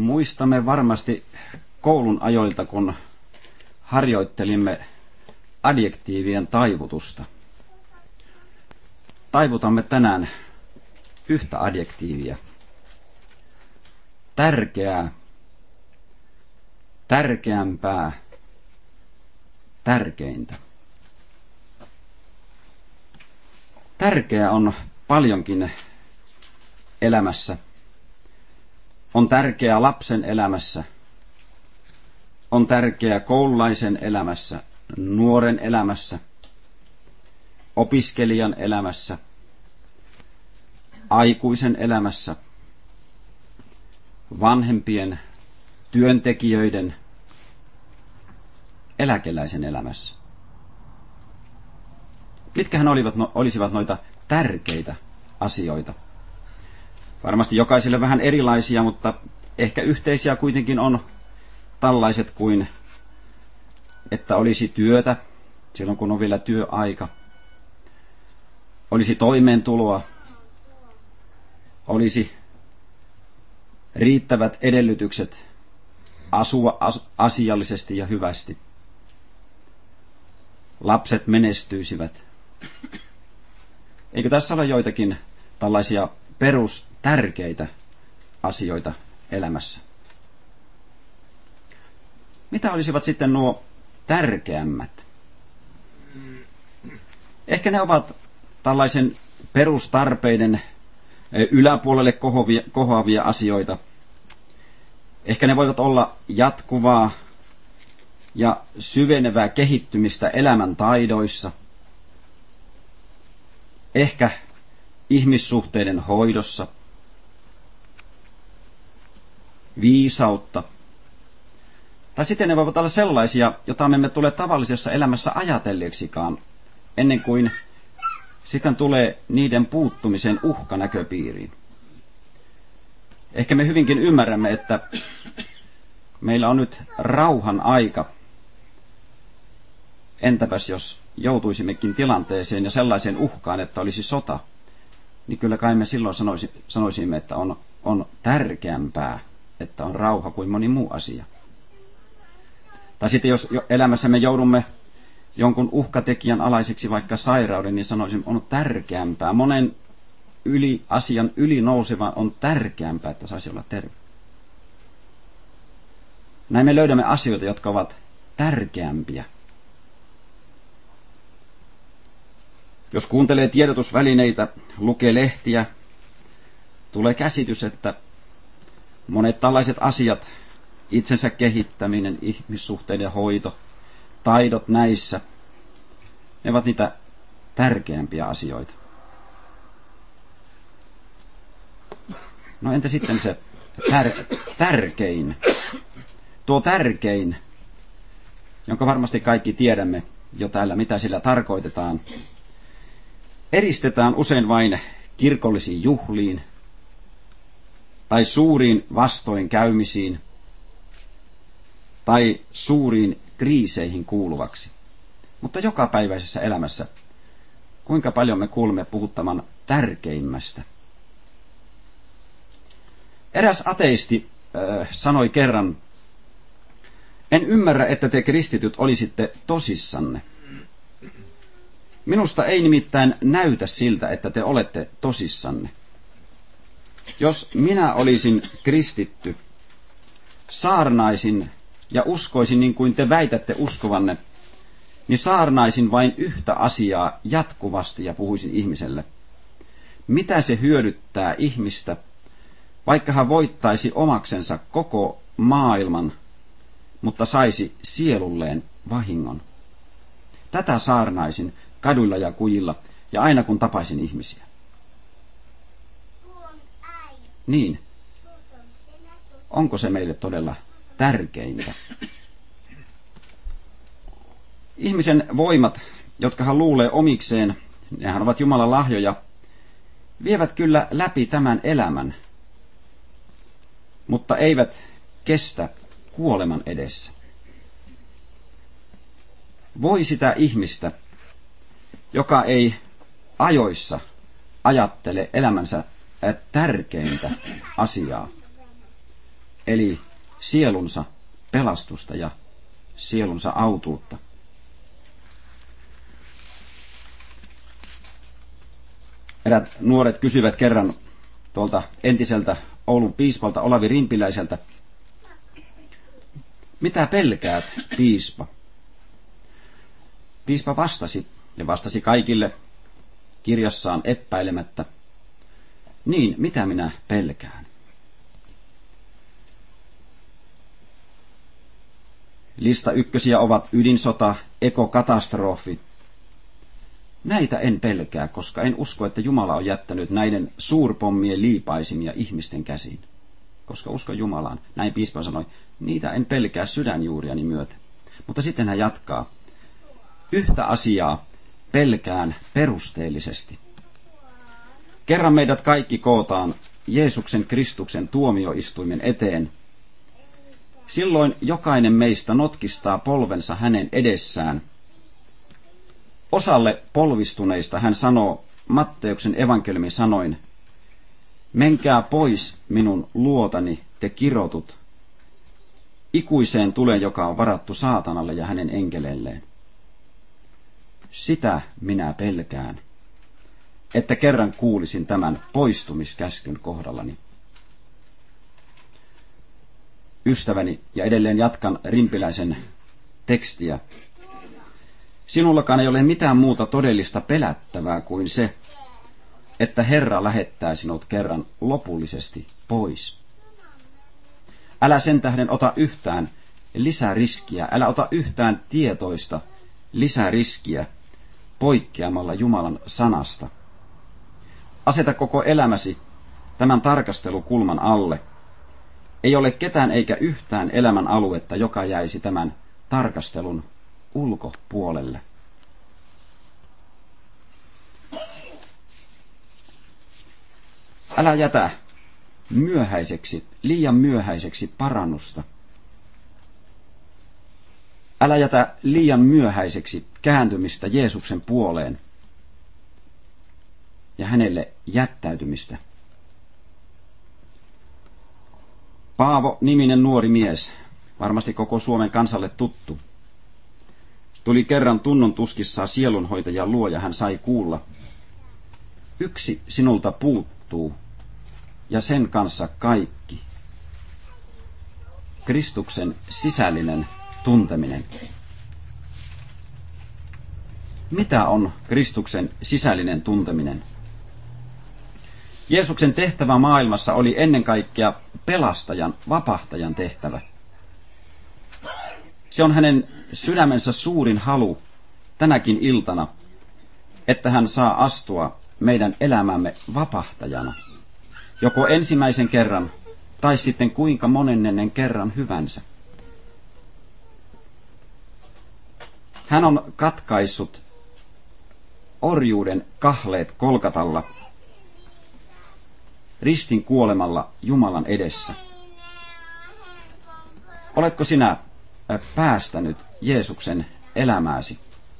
Muistamme varmasti koulun ajoilta, kun harjoittelimme adjektiivien taivutusta. Taivutamme tänään yhtä adjektiivia. Tärkeää, tärkeämpää, tärkeintä. Tärkeää on paljonkin elämässä. On tärkeää lapsen elämässä. On tärkeää koululaisen elämässä, nuoren elämässä, opiskelijan elämässä, aikuisen elämässä, vanhempien, työntekijöiden, eläkeläisen elämässä. Mitkähän olisivat noita tärkeitä asioita? Varmasti jokaiselle vähän erilaisia, mutta ehkä yhteisiä kuitenkin on tällaiset kuin, että olisi työtä silloin kun on vielä työaika, olisi toimeentuloa, olisi riittävät edellytykset asua asiallisesti ja hyvästi. Lapset menestyisivät. Eikö tässä ole joitakin tällaisia perustärkeitä asioita elämässä? Mitä olisivat sitten nuo tärkeämmät? Ehkä ne ovat tällaisen perustarpeiden yläpuolelle kohoavia asioita. Ehkä ne voivat olla jatkuvaa ja syvenevää kehittymistä elämän taidoissa. Ehkä ihmissuhteiden hoidossa, viisautta. Tai sitten ne voivat olla sellaisia, joita me emme tule tavallisessa elämässä ajatelleeksikaan, ennen kuin sitten tulee niiden puuttumisen uhka näköpiiriin. Ehkä me hyvinkin ymmärrämme, että meillä on nyt rauhan aika. Entäpäs jos joutuisimmekin tilanteeseen ja sellaiseen uhkaan, että olisi sota, niin kyllä kai me silloin sanoisimme, että on tärkeämpää, että on rauha kuin moni muu asia. Tai sitten jos elämässämme joudumme jonkun uhkatekijän alaiseksi, vaikka sairauden, niin sanoisin, on tärkeämpää. Monen asian yli nouseva on tärkeämpää, että saisi olla terve. Näin me löydämme asioita, jotka ovat tärkeämpiä. Jos kuuntelee tiedotusvälineitä, lukee lehtiä, tulee käsitys, että monet tällaiset asiat, itsensä kehittäminen, ihmissuhteiden hoito, taidot näissä, ne ovat niitä tärkeämpiä asioita. No entä sitten se tärkein? Tuo tärkein, jonka varmasti kaikki tiedämme jo täällä, mitä sillä tarkoitetaan, eristetään usein vain kirkollisiin juhliin tai suuriin vastoinkäymisiin tai suuriin kriiseihin kuuluvaksi. Mutta jokapäiväisessä elämässä, kuinka paljon me kuulemme puhuttavan tärkeimmästä? Eräs ateisti sanoi kerran, en ymmärrä, että te kristityt olisitte tosissanne. Minusta ei nimittäin näytä siltä, että te olette tosissanne. Jos minä olisin kristitty, saarnaisin ja uskoisin niin kuin te väitätte uskovanne, niin saarnaisin vain yhtä asiaa jatkuvasti ja puhuisin ihmiselle. Mitä se hyödyttää ihmistä, vaikka hän voittaisi omaksensa koko maailman, mutta saisi sielulleen vahingon? Tätä saarnaisin kaduilla ja kujilla ja aina kun tapaisin ihmisiä. Niin. Onko se meille todella tärkeintä? Ihmisen voimat, jotka hän luulee omikseen, nehän ovat Jumalan lahjoja, vievät kyllä läpi tämän elämän, mutta eivät kestä kuoleman edessä. Voi sitä ihmistä, joka ei ajoissa ajattele elämänsä tärkeintä asiaa, eli sielunsa pelastusta ja sielunsa autuutta. Erät nuoret kysyvät kerran tuolta entiseltä Oulun piispalta Olavi Rimpiläiseltä, mitä pelkäät, piispa? Piispa vastasi kaikille kirjassaan epäilemättä, niin, mitä minä pelkään? Lista ykkösiä ovat ydinsota, ekokatastrofi. Näitä en pelkää, koska en usko, että Jumala on jättänyt näiden suurpommien liipaisimia ihmisten käsiin. Koska uskon Jumalaan, näin piispa sanoi, niitä en pelkää sydänjuuriani myötä. Mutta sitten hän jatkaa. Yhtä asiaa pelkään perusteellisesti. Kerran meidät kaikki kootaan Jeesuksen Kristuksen tuomioistuimen eteen. Silloin jokainen meistä notkistaa polvensa hänen edessään. Osalle polvistuneista hän sanoo Matteuksen evankeliumin sanoin, menkää pois minun luotani, te kirotut, ikuiseen tuleen, joka on varattu saatanalle ja hänen enkeleilleen. Sitä minä pelkään, että kerran kuulisin tämän poistumiskäskyn kohdallani. Ystäväni, ja edelleen jatkan Rimpiläisen tekstiä. Sinullakaan ei ole mitään muuta todellista pelättävää kuin se, että Herra lähettää sinut kerran lopullisesti pois. Älä sen tähden ota yhtään lisäriskiä, älä ota yhtään tietoista lisäriskiä poikkeamalla Jumalan sanasta. Aseta koko elämäsi tämän tarkastelukulman alle. Ei ole ketään eikä yhtään elämän aluetta, joka jäisi tämän tarkastelun ulkopuolelle. Älä jätä liian myöhäiseksi parannusta. Älä jätä liian myöhäiseksi kääntymistä Jeesuksen puoleen ja hänelle jättäytymistä. Paavo-niminen nuori mies, varmasti koko Suomen kansalle tuttu, tuli kerran tunnon tuskissaan sielunhoitajan luo ja hän sai kuulla, yksi sinulta puuttuu ja sen kanssa kaikki. Kristuksen sisällinen tunteminen. Mitä on Kristuksen sisällinen tunteminen? Jeesuksen tehtävä maailmassa oli ennen kaikkea pelastajan, vapahtajan tehtävä. Se on hänen sydämensä suurin halu tänäkin iltana, että hän saa astua meidän elämämme vapahtajana. Joko ensimmäisen kerran tai sitten kuinka monennen kerran hyvänsä. Hän on katkaissut orjuuden kahleet Kolkatalla ristin kuolemalla Jumalan edessä. Oletko sinä päästänyt Jeesuksen elämääsi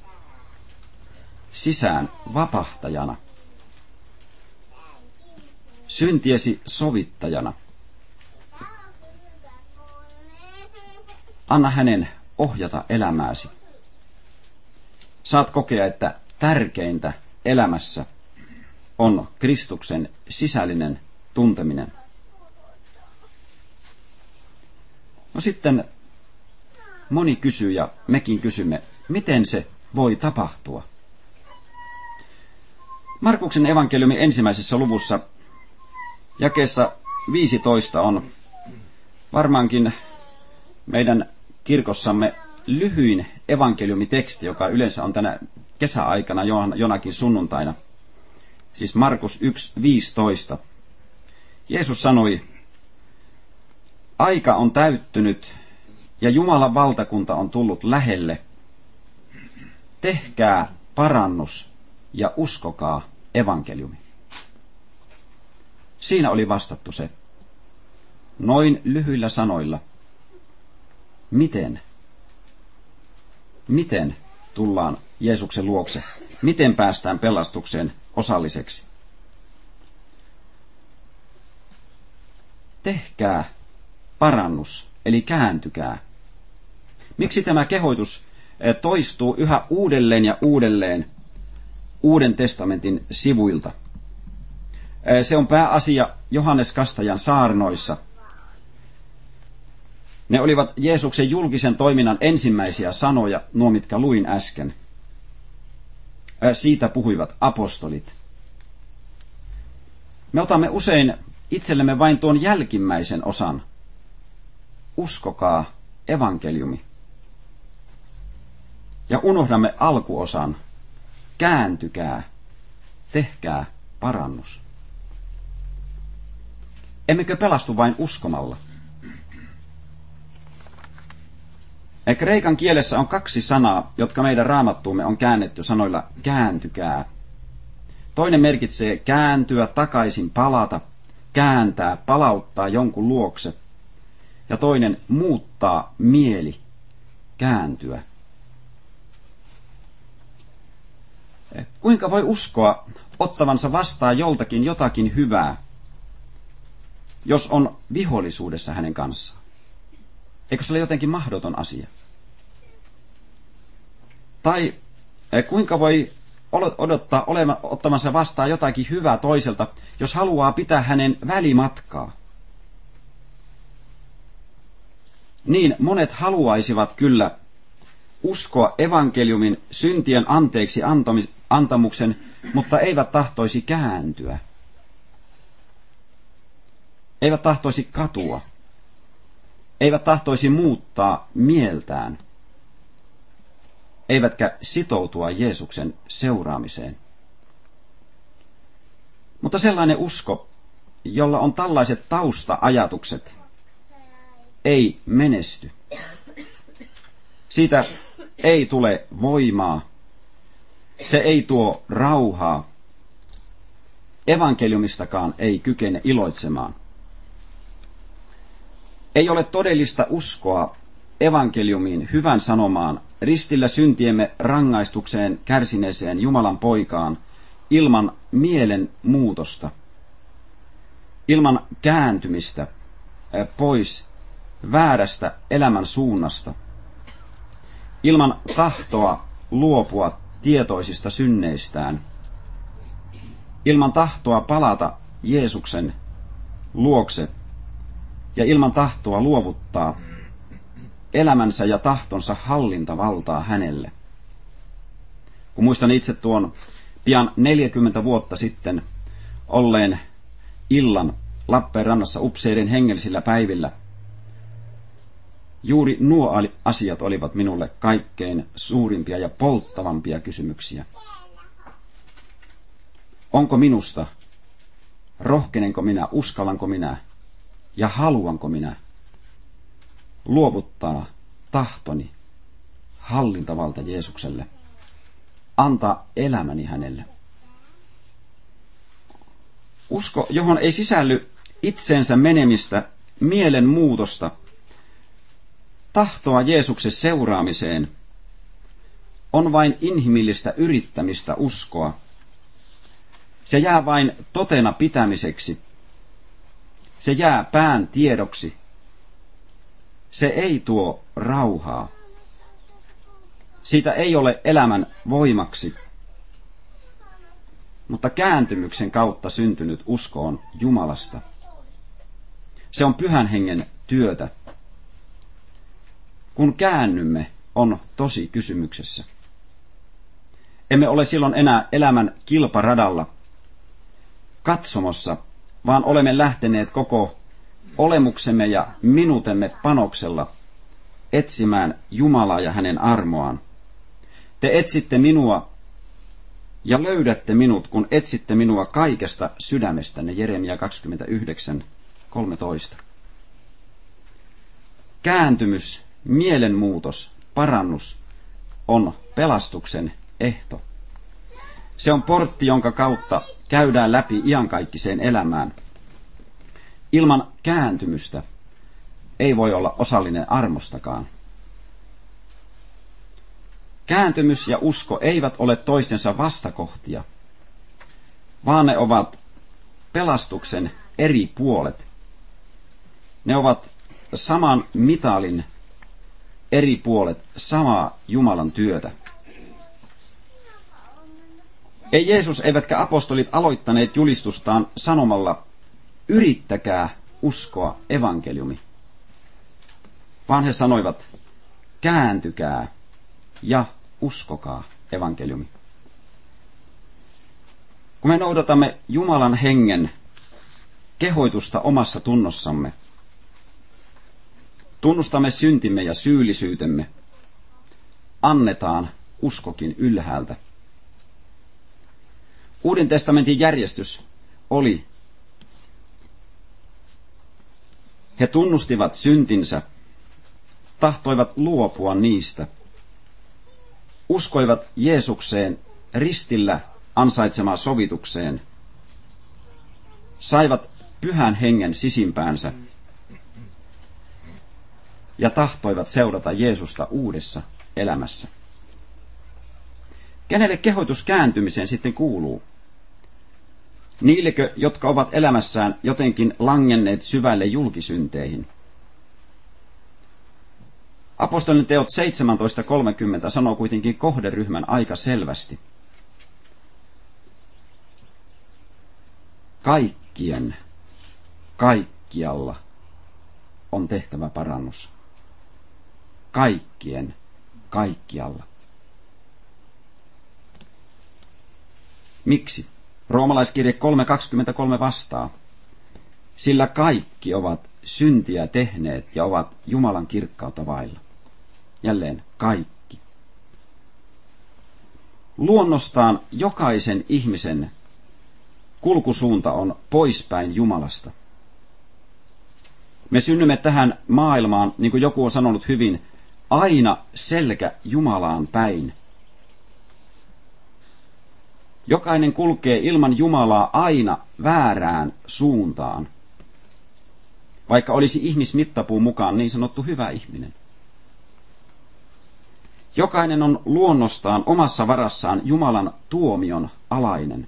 sisään vapahtajana, syntiesi sovittajana? Anna hänen ohjata elämääsi. Saat kokea, että tärkeintä elämässä on Kristuksen sisällinen tunteminen. No sitten moni kysyy ja mekin kysymme, miten se voi tapahtua? Markuksen evankeliumin 1. luvussa jakeessa 15 on varmaankin meidän kirkossamme lyhyin evankeliumiteksti, joka yleensä on tänä kesäaikana jonakin sunnuntaina. Siis Markus 1.15. Jeesus sanoi, aika on täyttynyt ja Jumalan valtakunta on tullut lähelle. Tehkää parannus ja uskokaa evankeliumi. Siinä oli vastattu se. Noin lyhyillä sanoilla. Miten tullaan Jeesuksen luokse? Miten päästään pelastukseen osalliseksi? parannus, eli kääntykää. Miksi tämä kehoitus toistuu yhä uudelleen ja uudelleen Uuden testamentin sivuilta? Se on pääasia Johannes Kastajan saarnoissa. Ne olivat Jeesuksen julkisen toiminnan ensimmäisiä sanoja, nuo mitkä luin äsken. Siitä puhuivat apostolit. Me otamme usein itsellemme vain tuon jälkimmäisen osan. Uskokaa evankeliumi. Ja unohdamme alkuosan. Kääntykää, tehkää parannus. Emmekö pelastu vain uskomalla? Kreikan kielessä on 2 sanaa, jotka meidän raamattuumme on käännetty sanoilla kääntykää. Toinen merkitsee kääntyä, takaisin palata, kääntää, palauttaa jonkun luokse. Ja toinen muuttaa mieli, kääntyä. Kuinka voi uskoa ottavansa vastaan joltakin jotakin hyvää, jos on vihollisuudessa hänen kanssaan? Eikö se ole jotenkin mahdoton asia? Tai kuinka voi odottaa ottamansa vastaan jotakin hyvää toiselta, jos haluaa pitää hänen välimatkaa? Niin monet haluaisivat kyllä uskoa evankeliumin syntien anteeksi antamuksen, mutta eivät tahtoisi kääntyä. Eivät tahtoisi katua. Eivät tahtoisi muuttaa mieltään. Eivätkä sitoutua Jeesuksen seuraamiseen. Mutta sellainen usko, jolla on tällaiset tausta-ajatukset, ei menesty. Siitä ei tule voimaa. Se ei tuo rauhaa. Evankeliumistakaan ei kykene iloitsemaan. Ei ole todellista uskoa evankeliumiin, hyvän sanomaan, ristillä syntiemme rangaistukseen kärsineeseen Jumalan poikaan, ilman mielen muutosta, ilman kääntymistä pois väärästä elämän suunnasta, ilman tahtoa luopua tietoisista synneistään, ilman tahtoa palata Jeesuksen luokse ja ilman tahtoa luovuttaa elämänsä ja tahtonsa hallintavaltaa hänelle. Kun muistan itse tuon pian 40 vuotta sitten olleen illan Lappeenrannassa upseerin hengellisillä päivillä, juuri nuo asiat olivat minulle kaikkein suurimpia ja polttavampia kysymyksiä. Onko minusta? Rohkenenko minä? Uskallanko minä? Ja haluanko minä luovuttaa tahtoni hallintavalta Jeesukselle? Antaa elämäni hänelle. Usko, johon ei sisälly itsensä menemistä, mielen muutosta, tahtoa Jeesuksen seuraamiseen, on vain inhimillistä yrittämistä uskoa. Se jää vain totena pitämiseksi. Se jää pään tiedoksi. Se ei tuo rauhaa. Siitä ei ole elämän voimaksi. Mutta kääntymyksen kautta syntynyt usko on Jumalasta. Se on Pyhän Hengen työtä. Kun käännymme, on tosi kysymyksessä. Emme ole silloin enää elämän kilparadalla, katsomossa, vaan olemme lähteneet koko olemuksemme ja minuutemme panoksella etsimään Jumalaa ja hänen armoaan. Te etsitte minua ja löydätte minut, kun etsitte minua kaikesta sydämestänne. Jeremia 29:13. Kääntymys, mielenmuutos, parannus on pelastuksen ehto. Se on portti, jonka kautta käydään läpi iankaikkiseen elämään. Ilman kääntymystä ei voi olla osallinen armostakaan. Kääntymys ja usko eivät ole toistensa vastakohtia, vaan ne ovat pelastuksen eri puolet. Ne ovat saman mitalin eri puolet samaa Jumalan työtä. Ei Jeesus eivätkä apostolit aloittaneet julistustaan sanomalla, yrittäkää uskoa evankeliumi, vaan he sanoivat, kääntykää ja uskokaa evankeliumi. Kun me noudatamme Jumalan hengen kehoitusta omassa tunnossamme, tunnustamme syntimme ja syyllisyytemme, annetaan uskokin ylhäältä. Uuden testamentin järjestys oli, he tunnustivat syntinsä, tahtoivat luopua niistä, uskoivat Jeesukseen ristillä ansaitsemaan sovitukseen, saivat pyhän hengen sisimpäänsä ja tahtoivat seurata Jeesusta uudessa elämässä. Kenelle kehotus kääntymiseen sitten kuuluu? Niillekö, jotka ovat elämässään jotenkin langenneet syvälle julkisynteihin? Apostolien teot 17.30 sanoo kuitenkin kohderyhmän aika selvästi. Kaikkien, kaikkialla on tehtävä parannus. Kaikkien, kaikkialla. Miksi? Roomalaiskirje 3.23 vastaa. Sillä kaikki ovat syntiä tehneet ja ovat Jumalan kirkkautta vailla. Jälleen kaikki. Luonnostaan jokaisen ihmisen kulkusuunta on poispäin Jumalasta. Me synnymme tähän maailmaan, niin kuin joku on sanonut hyvin, aina selkä Jumalaan päin. Jokainen kulkee ilman Jumalaa aina väärään suuntaan, vaikka olisi ihmismittapuun mukaan niin sanottu hyvä ihminen. Jokainen on luonnostaan omassa varassaan Jumalan tuomion alainen.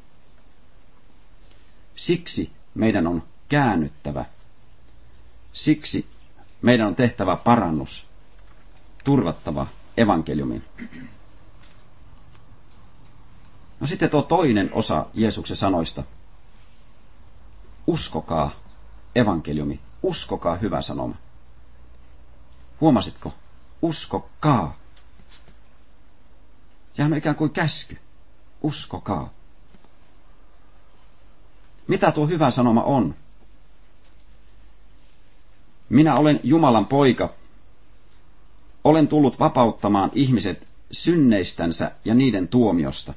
Siksi meidän on käännyttävä. Siksi meidän on tehtävä parannus, turvattava evankeliumin. No sitten tuo toinen osa Jeesuksen sanoista. Uskokaa evankeliumi, uskokaa hyvä sanoma. Huomasitko? Uskokaa. Sehän on ikään kuin käsky. Uskokaa. Mitä tuo hyvä sanoma on? Minä olen Jumalan poika. Olen tullut vapauttamaan ihmiset synneistänsä ja niiden tuomiosta.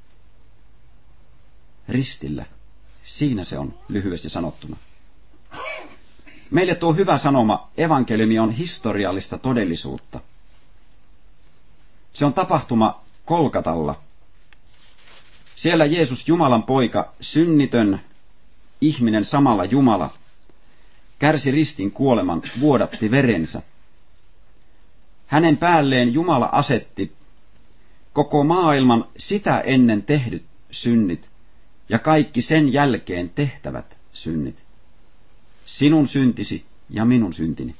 Ristillä. Siinä se on lyhyesti sanottuna. Meille tuo hyvä sanoma, evankeliumi, on historiallista todellisuutta. Se on tapahtuma Kolkatalla. Siellä Jeesus, Jumalan poika, synnitön ihminen samalla Jumala, kärsi ristin kuoleman, vuodatti verensä. Hänen päälleen Jumala asetti koko maailman sitä ennen tehdyt synnit ja kaikki sen jälkeen tehtävät synnit. Sinun syntisi ja minun syntini.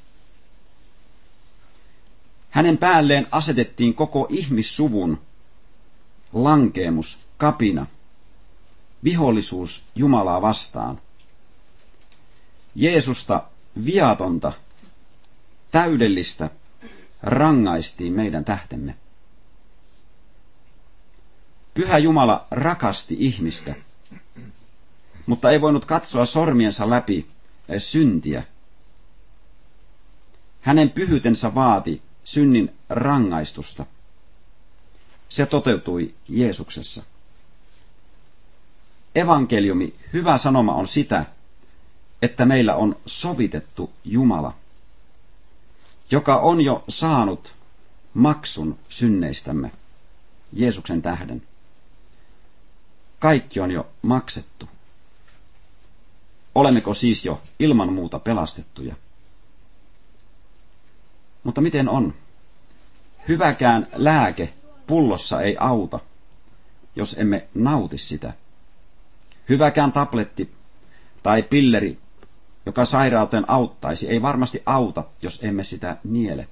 Hänen päälleen asetettiin koko ihmissuvun lankeemus, kapina, vihollisuus Jumalaa vastaan. Jeesusta viatonta, täydellistä rangaistiin meidän tähtemme. Pyhä Jumala rakasti ihmistä, mutta ei voinut katsoa sormiensa läpi syntiä. Hänen pyhyytensä vaati synnin rangaistusta. Se toteutui Jeesuksessa. Evankeliumi, hyvä sanoma, on sitä, että meillä on sovitettu Jumala, joka on jo saanut maksun synneistämme Jeesuksen tähden. Kaikki on jo maksettu. Olemmeko siis jo ilman muuta pelastettuja? Mutta miten on? Hyväkään lääke pullossa ei auta, jos emme nauti sitä. Hyväkään tabletti tai pilleri joka sairauteen auttaisi, ei varmasti auta, jos emme sitä niele.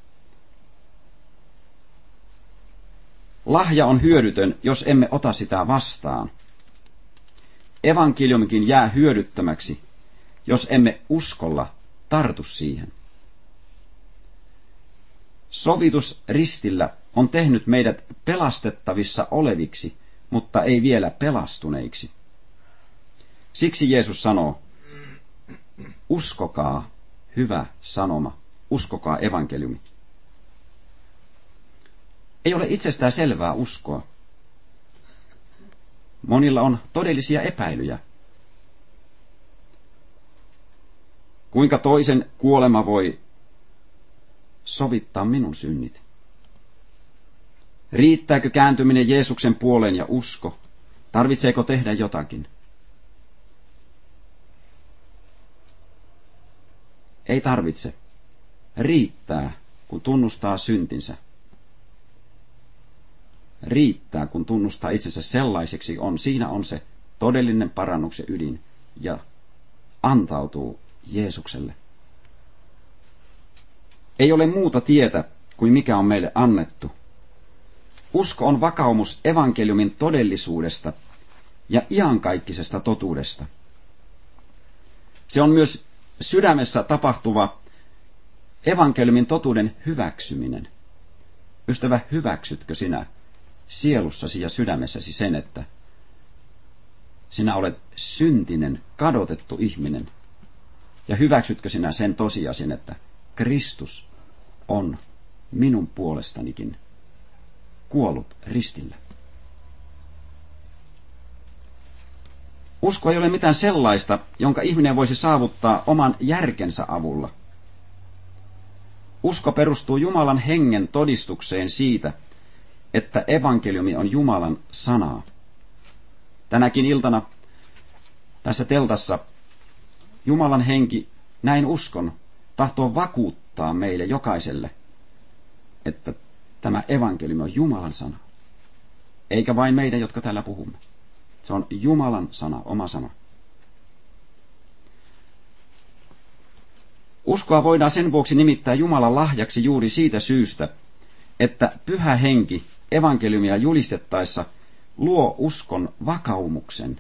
Lahja on hyödytön, jos emme ota sitä vastaan. Evankeliumikin jää hyödyttömäksi, jos emme uskolla tartu siihen. Sovitus ristillä on tehnyt meidät pelastettavissa oleviksi, mutta ei vielä pelastuneiksi. Siksi Jeesus sanoo, uskokaa hyvä sanoma, uskokaa evankeliumi. Ei ole itsestään selvää uskoa. Monilla on todellisia epäilyjä. Kuinka toisen kuolema voi sovittaa minun synnit? Riittääkö kääntyminen Jeesuksen puoleen ja usko? Tarvitseeko tehdä jotakin? Ei tarvitse. Riittää, kun tunnustaa syntinsä. Riittää, kun tunnustaa itsensä sellaiseksi siinä on se todellinen parannuksen ydin ja antautuu Jeesukselle. Ei ole muuta tietä kuin mikä on meille annettu. Usko on vakaumus evankeliumin todellisuudesta ja iankaikkisesta totuudesta. Se on myös sydämessä tapahtuva evankeliumin totuuden hyväksyminen. Ystävä, hyväksytkö sinä sielussasi ja sydämessäsi sen, että sinä olet syntinen, kadotettu ihminen? Ja hyväksytkö sinä sen tosiasian, että Kristus on minun puolestanikin kuollut ristillä? Usko ei ole mitään sellaista, jonka ihminen voisi saavuttaa oman järkensä avulla. Usko perustuu Jumalan hengen todistukseen siitä, että evankeliumi on Jumalan sanaa. Tänäkin iltana tässä teltassa Jumalan henki, näin uskon, tahtoo vakuuttaa meille jokaiselle, että tämä evankeliumi on Jumalan sana. Eikä vain meidän, jotka täällä puhumme. Se on Jumalan sana, oma sana. Uskoa voidaan sen vuoksi nimittää Jumalan lahjaksi juuri siitä syystä, että Pyhä Henki evankeliumia julistettaessa luo uskon vakaumuksen.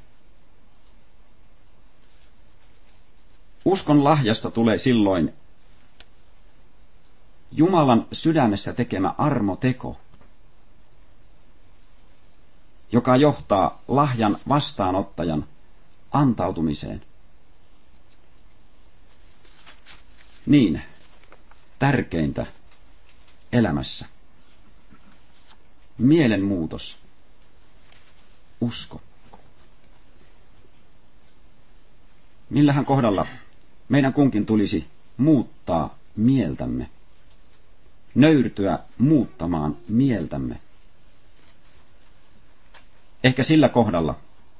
Uskon lahjasta tulee silloin Jumalan sydämessä tekemä armoteko, joka johtaa lahjan vastaanottajan antautumiseen. Niin, tärkeintä elämässä. Mielenmuutos. Usko. Millähän kohdalla meidän kunkin tulisi muuttaa mieltämme? Nöyrtyä muuttamaan mieltämme. Ehkä sillä kohdalla,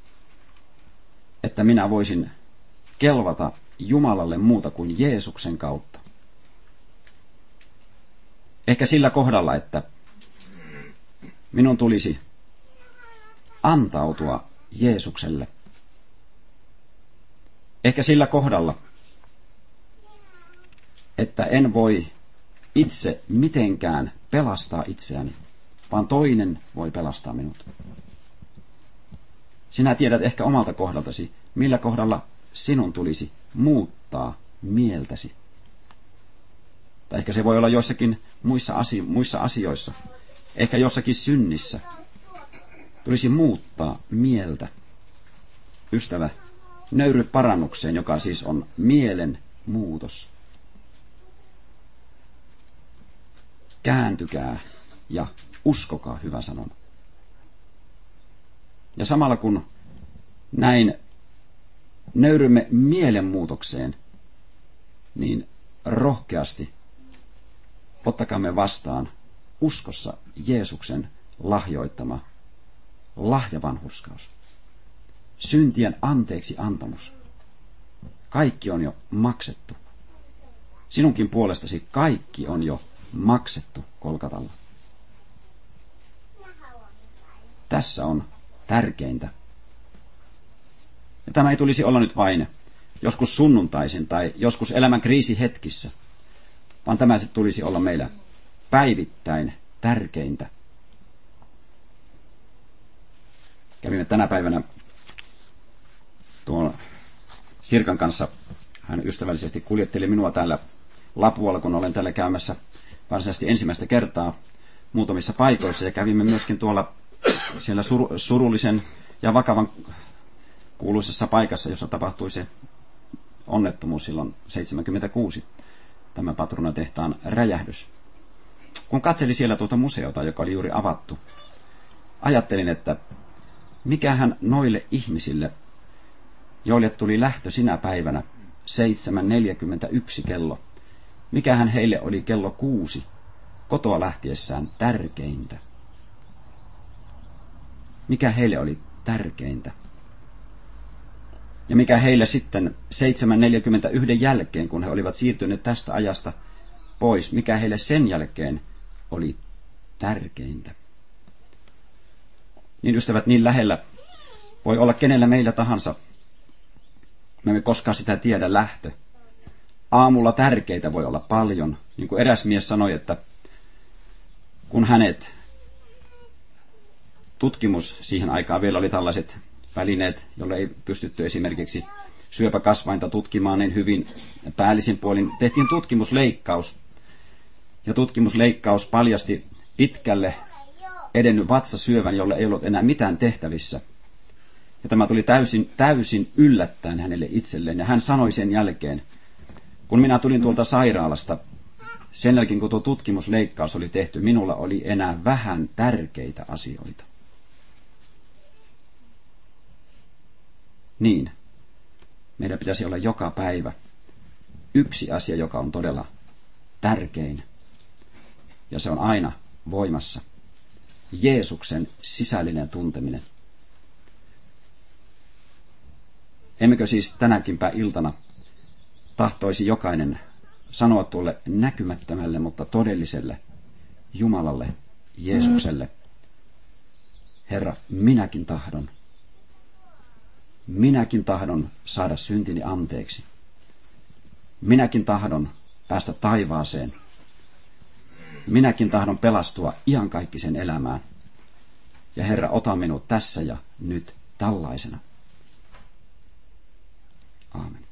että minä voisin kelvata Jumalalle muuta kuin Jeesuksen kautta. Ehkä sillä kohdalla, että minun tulisi antautua Jeesukselle. Ehkä sillä kohdalla, että en voi itse mitenkään pelastaa itseäni, vaan toinen voi pelastaa minut. Sinä tiedät ehkä omalta kohdaltasi, millä kohdalla sinun tulisi muuttaa mieltäsi. Tai ehkä se voi olla joissakin muissa asioissa, ehkä jossakin synnissä. Tulisi muuttaa mieltä. Ystävä, nöyry parannukseen, joka siis on mielen muutos. Kääntykää ja uskokaa, hyvä sanoma. Ja samalla kun näin nöyrymme mielenmuutokseen, niin rohkeasti ottakaamme vastaan uskossa Jeesuksen lahjoittama lahjavanhurskaus. Syntien anteeksi antamus. Kaikki on jo maksettu. Sinunkin puolestasi kaikki on jo maksettu Kolkatalla. Tässä on tärkeintä. Ja tämä ei tulisi olla nyt vain joskus sunnuntaisin tai joskus elämän kriisihetkissä, vaan tämä tulisi olla meillä päivittäin tärkeintä. Kävimme tänä päivänä tuon Sirkan kanssa. Hän ystävällisesti kuljetteli minua täällä Lapualla, kun olen täällä käymässä varsinaisesti ensimmäistä kertaa muutamissa paikoissa. Ja kävimme myöskin tuolla siellä surullisen ja vakavan kuuluisessa paikassa, jossa tapahtui se onnettomuus silloin 1976, tämä patruunatehtaan räjähdys. Kun katselin siellä tuota museota, joka oli juuri avattu, ajattelin, että mikähän noille ihmisille, joille tuli lähtö sinä päivänä 7.41 kello, mikähän heille oli kello 6 kotoa lähtiessään tärkeintä? Mikä heille oli tärkeintä? Ja mikä heille sitten 7.41 jälkeen, kun he olivat siirtyneet tästä ajasta pois, mikä heille sen jälkeen oli tärkeintä? Niin ystävät, niin lähellä voi olla kenellä meillä tahansa. Me emme koskaan sitä tiedä lähtö. Aamulla tärkeitä voi olla paljon. Niin kuin eräs mies sanoi, että kun hänet tutkimus siihen aikaan vielä oli tällaiset välineet, jolle ei pystytty esimerkiksi syöpäkasvainta tutkimaan niin hyvin päällisin puolin. Tehtiin tutkimusleikkaus. Ja tutkimusleikkaus paljasti pitkälle edennyt vatsasyövän, jolle ei ollut enää mitään tehtävissä. Ja tämä tuli täysin yllättäen hänelle itselleen. Ja hän sanoi sen jälkeen, kun minä tulin tuolta sairaalasta, sen jälkeen kun tuo tutkimusleikkaus oli tehty, minulla oli enää vähän tärkeitä asioita. Niin, meidän pitäisi olla joka päivä yksi asia, joka on todella tärkein. Ja se on aina voimassa. Jeesuksen sisällinen tunteminen. Emmekö siis tänäkinpä iltana tahtoisi jokainen sanoa tuolle näkymättömälle, mutta todelliselle Jumalalle, Jeesukselle: Herra, minäkin tahdon saada syntini anteeksi. Minäkin tahdon päästä taivaaseen. Minäkin tahdon pelastua iankaikkisen elämään. Ja Herra, ota minut tässä ja nyt tällaisena. Aamen.